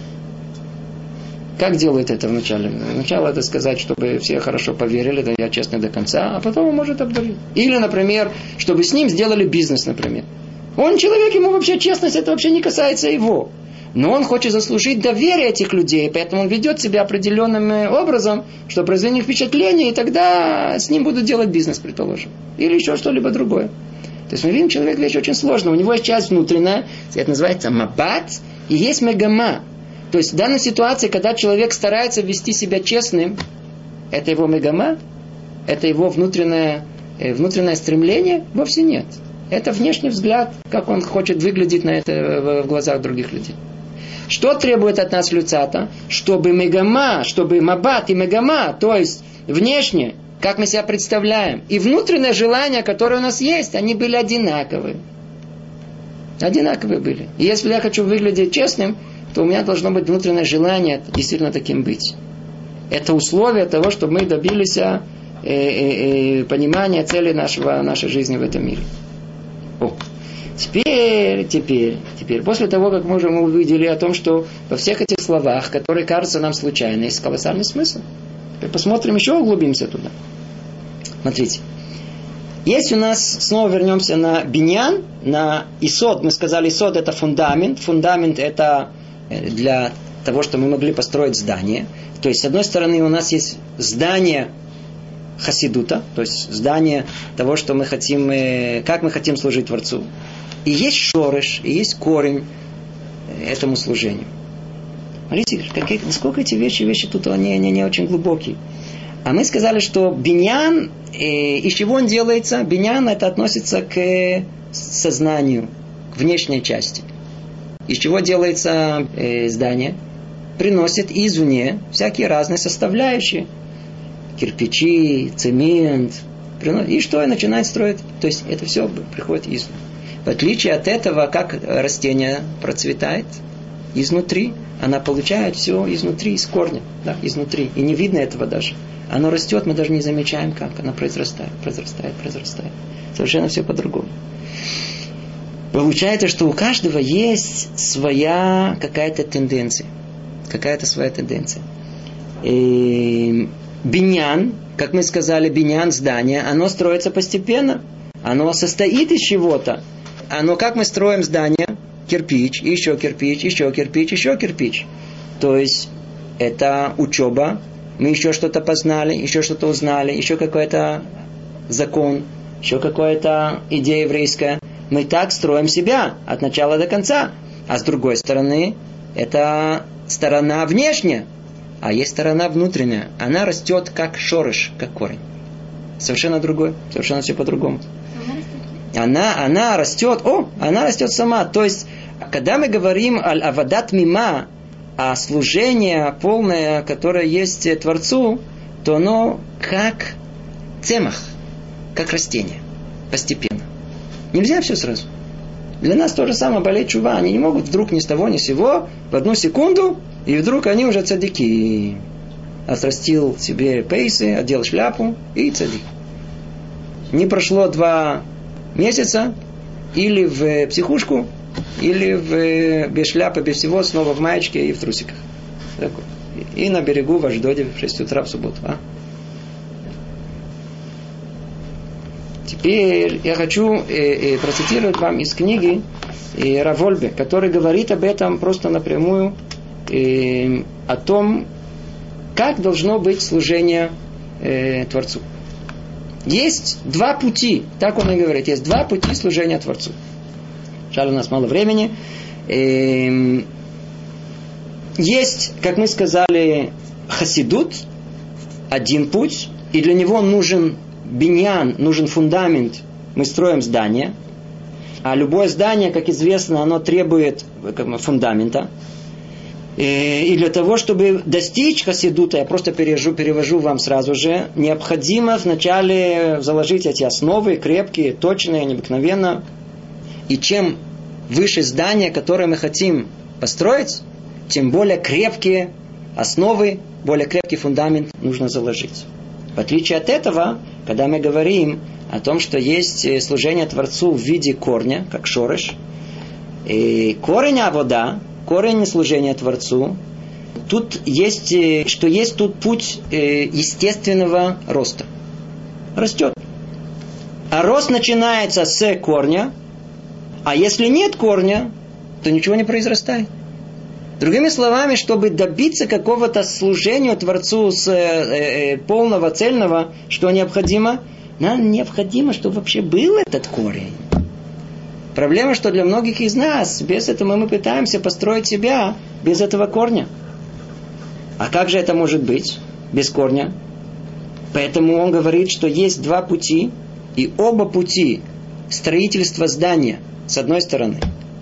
Speaker 1: Как делает это вначале? Вначале это сказать, чтобы все хорошо поверили, да я честный до конца, а потом он может обдурить. Или, например, чтобы с ним сделали бизнес, например. Он человек, ему вообще честность, это вообще не касается его. Но он хочет заслужить доверие этих людей, поэтому он ведет себя определенным образом, чтобы произвести впечатление, и тогда с ним будут делать бизнес, предположим. Или еще что-либо другое. То есть мы видим, человек вещь очень сложная. У него есть часть внутренняя, это называется мабат, и есть мегама. То есть в данной ситуации, когда человек старается вести себя честным, это его мегама, это его внутреннее стремление? Вовсе нет. Это внешний взгляд, как он хочет выглядеть на это в глазах других людей. Что требует от нас Люцата? Чтобы мегама, чтобы мабат и мегама, то есть внешне, как мы себя представляем, и внутреннее желание, которое у нас есть, они были одинаковые. Одинаковые были. И если я хочу выглядеть честным, то у меня должно быть внутреннее желание действительно таким быть. Это условие того, чтобы мы добились понимания цели нашей жизни в этом мире. Теперь, после того, как мы уже увидели о том, что во всех этих словах, которые кажутся нам случайно, есть колоссальный смысл. Теперь посмотрим, еще углубимся туда. Смотрите. Есть у нас, снова вернемся на биньян, на исод. Мы сказали, исод это фундамент. Фундамент это для того, чтобы мы могли построить здание. То есть, с одной стороны, у нас есть здание хасидута, то есть здание того, что мы хотим, как мы хотим служить Творцу. И есть шореш, и есть корень этому служению. Смотрите, насколько эти вещи тут они не очень глубокие. А мы сказали, что биньян, из чего он делается? Биньян это относится к сознанию, к внешней части. Из чего делается здание? Приносит извне всякие разные составляющие. Кирпичи, цемент. И что? И начинает строить. То есть это все приходит извне. В отличие от этого, как растение процветает изнутри, она получает все изнутри, из корня, да, изнутри. И не видно этого даже. Оно растет, мы даже не замечаем, как. Она произрастает. Совершенно все по-другому. Получается, что у каждого есть своя какая-то тенденция. Какая-то своя тенденция. Биньян, как мы сказали, биньян, здание, оно строится постепенно. Оно состоит из чего-то. Оно, как мы строим здание? Кирпич, еще кирпич, еще кирпич, еще кирпич. То есть, это учеба. Мы еще что-то познали, еще что-то узнали, еще какой-то закон, еще какая-то идея еврейская. Мы так строим себя от начала до конца. А с другой стороны, это сторона внешняя. А есть сторона внутренняя. Она растет как шорыш, как корень. Совершенно другой. Совершенно все по-другому. Она растет. Она растет сама. То есть, когда мы говорим о авадат мима, о служении полное, которое есть Творцу, то оно как цемах, как растение. Постепенно. Нельзя все сразу. Для нас то же самое болеть чува. Они не могут вдруг ни с того ни с сего в одну секунду, и вдруг они уже цадики. Отрастил себе пейсы, одел шляпу и цадик. Не прошло 2 месяца, или в психушку, или без шляпы, без всего, снова в маечке и в трусиках. И на берегу в Ашдоде в 6 утра в субботу. Теперь я хочу процитировать вам из книги Рав Вольбе, который говорит об этом просто напрямую, о том, как должно быть служение Творцу. Есть 2 пути, так он и говорит, есть 2 пути служения Творцу. Жаль, у нас мало времени. Есть, как мы сказали, хасидут, один путь, и для него нужен биньян, нужен фундамент. Мы строим здание, а любое здание, как известно, оно требует фундамента. И для того, чтобы достичь хасидута, я просто перевожу вам сразу же, необходимо вначале заложить эти основы, крепкие, точные, необыкновенно. И чем выше здание, которое мы хотим построить, тем более крепкие основы, более крепкий фундамент нужно заложить. В отличие от этого, когда мы говорим о том, что есть служение Творцу в виде корня, как шорыш, и корень авода, корень служения Творцу, тут есть, что есть тут путь естественного роста. Растет. А рост начинается с корня, а если нет корня, то ничего не произрастает. Другими словами, чтобы добиться какого-то служения Творцу с полного, цельного, что необходимо? Нам необходимо, чтобы вообще был этот корень. Проблема, что для многих из нас, без этого мы пытаемся построить себя без этого корня. А как же это может быть без корня? Поэтому он говорит, что есть 2 пути, и оба пути строительства здания, с одной стороны,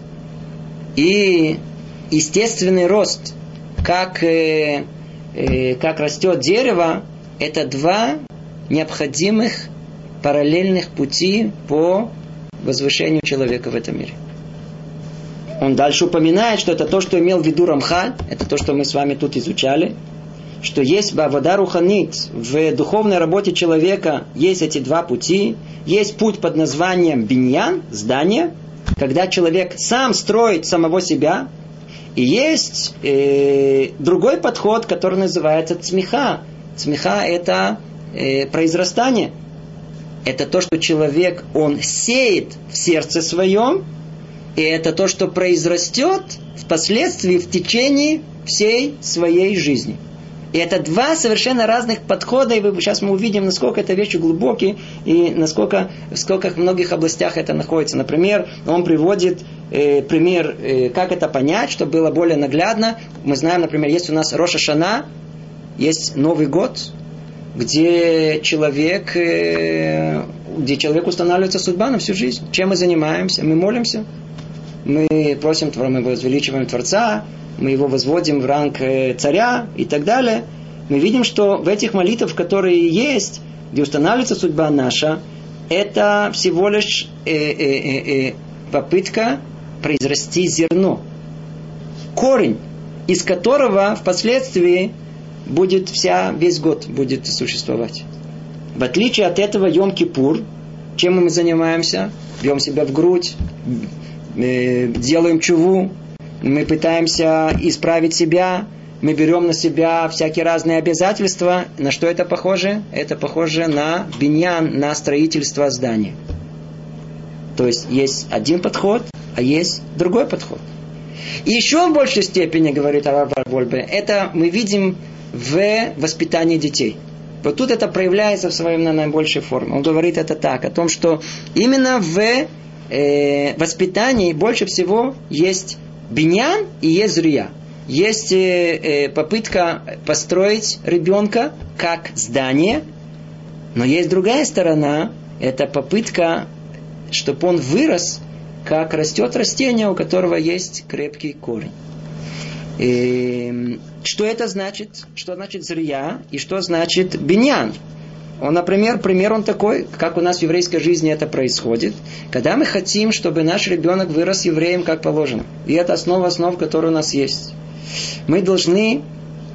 Speaker 1: и естественный рост, как растет дерево, это 2 необходимых параллельных пути по возвышению человека в этом мире. Он дальше упоминает, что это то, что имел в виду Рамхаль, это то, что мы с вами тут изучали, что есть бавода руханит, в духовной работе человека есть эти 2 пути. Есть путь под названием биньян, здание, когда человек сам строит самого себя. И есть другой подход, который называется цмиха. Цмиха – это произрастание. Это то, что человек, он сеет в сердце своем, и это то, что произрастет впоследствии в течение всей своей жизни. И это 2 совершенно разных подхода, и сейчас мы увидим, насколько это вещи глубокие, и насколько в многих областях это находится. Например, он приводит пример, как это понять, чтобы было более наглядно. Мы знаем, например, есть у нас Рош ха-Шана, есть Новый год, где человеку устанавливается судьба на всю жизнь. Чем мы занимаемся? Мы молимся. Мы просим, мы возвеличиваем Творца, мы его возводим в ранг царя и так далее. Мы видим, что в этих молитвах, которые есть, где устанавливается судьба наша, это всего лишь попытка произрасти зерно. Корень, из которого впоследствии будет весь год будет существовать. В отличие от этого Йом-Кипур, чем мы занимаемся? Бьем себя в грудь, делаем чуву, мы пытаемся исправить себя, мы берем на себя всякие разные обязательства. На что это похоже? Это похоже на биньян, на строительство здания. То есть есть один подход, а есть другой подход. И еще в большей степени, говорит Рав Вольбе, это мы видим в воспитании детей. Вот тут это проявляется в своей наибольшей форме. Он говорит это так, о том, что именно в воспитании больше всего есть биньян и есть зрия. Есть попытка построить ребенка как здание, но есть другая сторона, это попытка, чтобы он вырос, как растет растение, у которого есть крепкий корень. Что это значит? Что значит зрия и что значит биньян? Он, например, пример он такой, как у нас в еврейской жизни это происходит, когда мы хотим, чтобы наш ребенок вырос евреем как положено. И это основа основ, которая у нас есть. Мы должны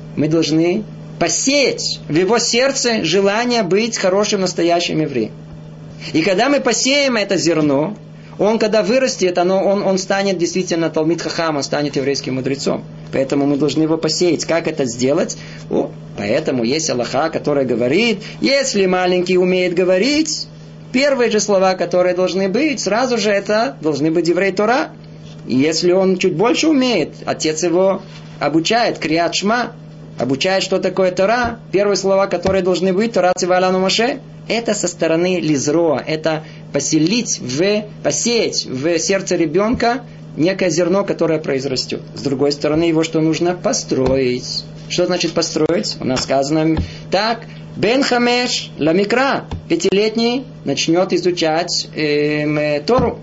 Speaker 1: посеять в его сердце желание быть хорошим настоящим евреем. И когда мы посеем это зерно, он, когда вырастет, он станет действительно Талмид Хахам, он станет еврейским мудрецом. Поэтому мы должны его посеять. Как это сделать? Поэтому есть алаха, которая говорит, если маленький умеет говорить, первые же слова, которые должны быть, сразу же это должны быть еврей Тора. И если он чуть больше умеет, отец его обучает, криат шма, обучает, что такое Тора. Первые слова, которые должны быть, Тора цива лану Моше. Это со стороны лизроа, это посеять в сердце ребенка некое зерно, которое произрастет. С другой стороны, его что нужно? Построить. Что значит построить? У нас сказано так, бен хамеш ламикра, 5-летний начнет изучать Тору,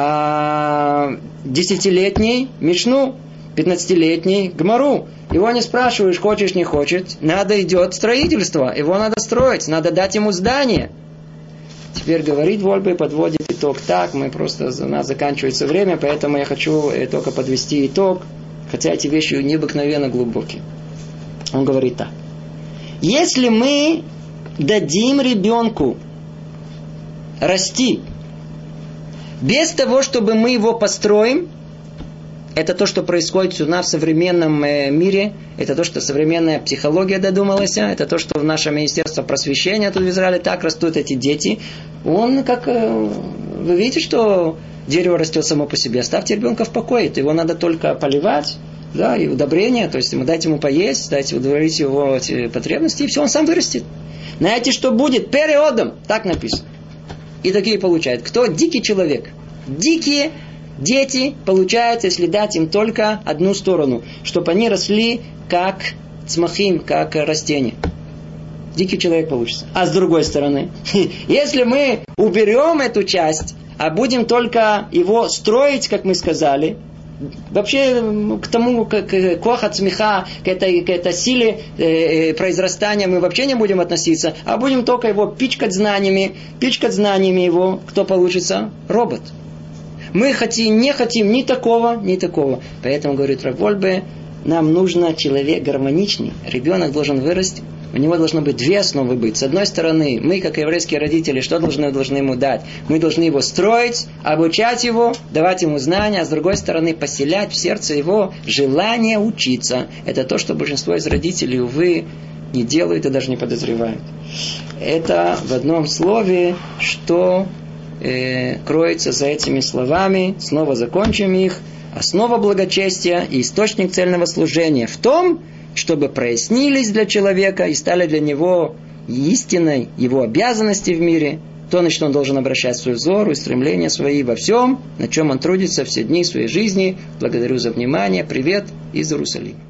Speaker 1: а 10-летний Мишну, 15-летний Гмару. Его не спрашиваешь, хочешь, не хочешь. Надо идет строительство. Его надо строить. Надо дать ему здание. Теперь говорит Вольбе, подводит итог так. У нас заканчивается время, поэтому я хочу только подвести итог. Хотя эти вещи необыкновенно глубокие. Он говорит так. Если мы дадим ребенку расти без того, чтобы мы его построим, это то, что происходит у нас в современном мире. Это то, что современная психология додумалась. Это то, что в нашем Министерстве просвещения тут в Израиле так растут эти дети. Он как... Вы видите, что дерево растет само по себе. Оставьте ребенка в покое. Его надо только поливать. Да, и удобрения. То есть дать ему поесть, дать удовлетворить его эти потребности. И все, он сам вырастет. Знаете, что будет? Периодом. Так написано. И такие получают. Кто? Дикий человек. Дикие дети получают, если дать им только одну сторону, чтобы они росли как цмахим, как растения. Дикий человек получится. А с другой стороны, если мы уберем эту часть, а будем только его строить, как мы сказали, вообще к тому, к коха цмиха, к этой силе произрастания мы вообще не будем относиться, а будем только его пичкать знаниями его, кто получится? Робот. Мы не хотим ни такого, ни такого. Поэтому, говорит Рав Вольбе, нам нужен человек гармоничный. Ребенок должен вырасти. У него должно быть две основы быть. С одной стороны, мы, как еврейские родители, что должны ему дать? Мы должны его строить, обучать его, давать ему знания. А с другой стороны, поселять в сердце его желание учиться. Это то, что большинство из родителей, увы, не делают и даже не подозревают. Это в одном слове, что кроется за этими словами. Снова закончим их. Основа благочестия и источник цельного служения в том, чтобы прояснились для человека и стали для него истиной его обязанности в мире, то, на что он должен обращать свой взор и стремления свои во всем, на чем он трудится все дни своей жизни. Благодарю за внимание. Привет из Иерусалима.